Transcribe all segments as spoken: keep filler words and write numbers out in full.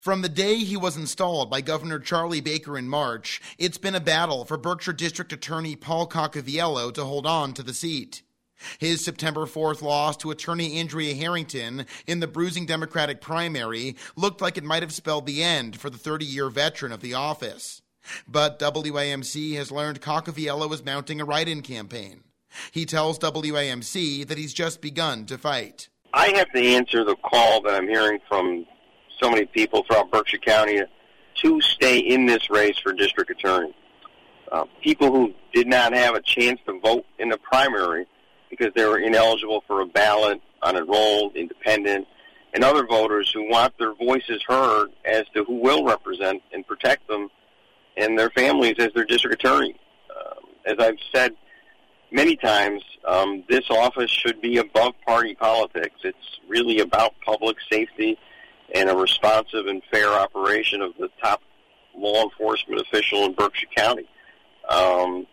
From the day he was installed by Governor Charlie Baker in March, it's been a battle for Berkshire District Attorney Paul Cocaviello to hold on to the seat. His September fourth loss to attorney Andrea Harrington in the bruising Democratic primary looked like it might have spelled the end for the thirty-year veteran of the office. But W A M C has learned Cocaviello is mounting a write-in campaign. He tells W A M C that he's just begun to fight. I have to answer the call that I'm hearing from so many people throughout Berkshire County to stay in this race for district attorney. Uh, people who did not have a chance to vote in the primary because they were ineligible for a ballot, unenrolled, independent, and other voters who want their voices heard as to who will represent and protect them and their families as their district attorney. Um, as I've said many times, um, this office should be above party politics. It's really about public safety and a responsive and fair operation of the top law enforcement official in Berkshire County. Um,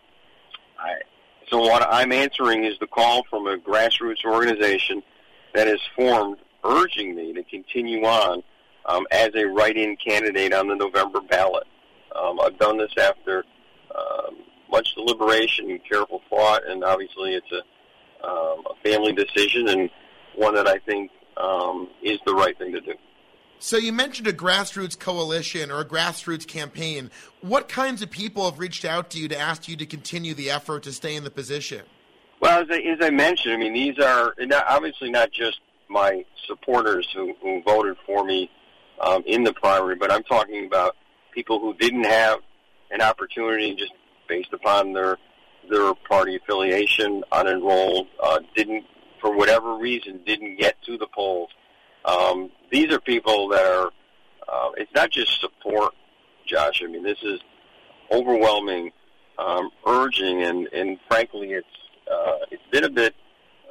I, so what I'm answering is the call from a grassroots organization that is formed urging me to continue on um, as a write-in candidate on the November ballot. Um, I've done this after um, much deliberation and careful thought, and obviously it's a, um, a family decision and one that I think um, is the right thing to do. So you mentioned a grassroots coalition or a grassroots campaign. What kinds of people have reached out to you to ask you to continue the effort to stay in the position? Well, as I, as I mentioned, I mean, these are not, obviously not just my supporters who, who voted for me um, in the primary, but I'm talking about people who didn't have an opportunity just based upon their their party affiliation, unenrolled, uh, didn't, for whatever reason, didn't get to the polls. Um, these are people that are, uh, it's not just support, Josh. I mean, this is overwhelming, um, urging, and, and frankly, it's uh, it's been a bit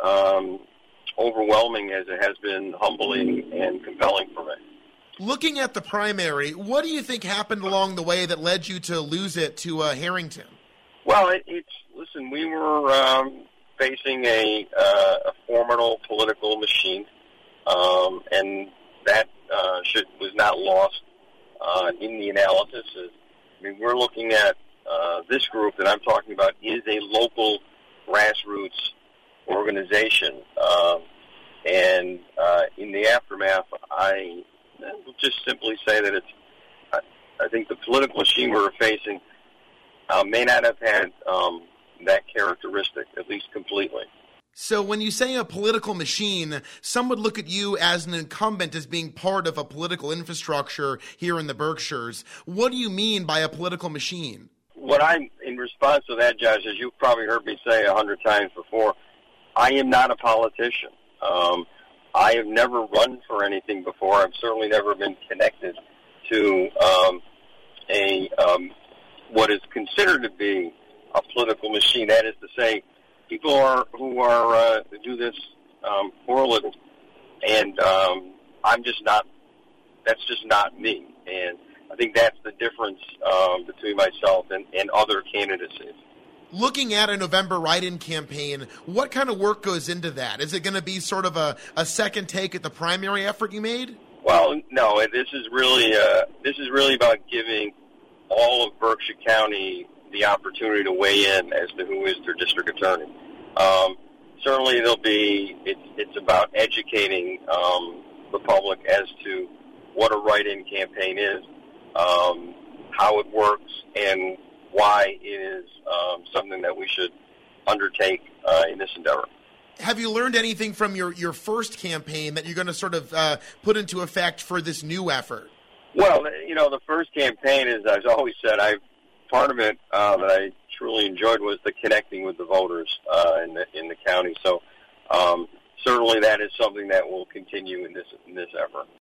um, overwhelming as it has been humbling and compelling for me. Looking at the primary, what do you think happened along the way that led you to lose it to uh, Harrington? Well, it, it's, listen, we were um, facing a, uh, a formidable political machine. Um, and that uh, should, was not lost uh, in the analysis. I mean, we're looking at uh, this group that I'm talking about is a local grassroots organization. Um, and uh, in the aftermath, I will just simply say that it's, I, I think the political machine we're facing uh, may not have had um, that characteristic, at least completely. So when you say a political machine, some would look at you as an incumbent as being part of a political infrastructure here in the Berkshires. What do you mean by a political machine? What I'm, in response to that, Judge, as you've probably heard me say a hundred times before, I am not a politician. Um, I have never run for anything before. I've certainly never been connected to um, a um, what is considered to be a political machine. That is to say, people are who are uh, do this um, for a living, and um, I'm just not. That's just not me, and I think that's the difference um, between myself and, and other candidacies. Looking at a November write-in campaign, what kind of work goes into that? Is it going to be sort of a, a second take at the primary effort you made? Well, no. This is really uh, this is really about giving all of Berkshire County the opportunity to weigh in as to who is their district attorney. Um, certainly, there'll be. It's it's about educating um, the public as to what a write-in campaign is, um, how it works, and why it is um, something that we should undertake uh, in this endeavor. Have you learned anything from your, your first campaign that you're going to sort of uh, put into effect for this new effort? Well, you know, the first campaign, as I've always said, I part of it uh, that I truly enjoyed was the connecting with the voters uh, in the in the county. So um, certainly that is something that will continue in this in this effort.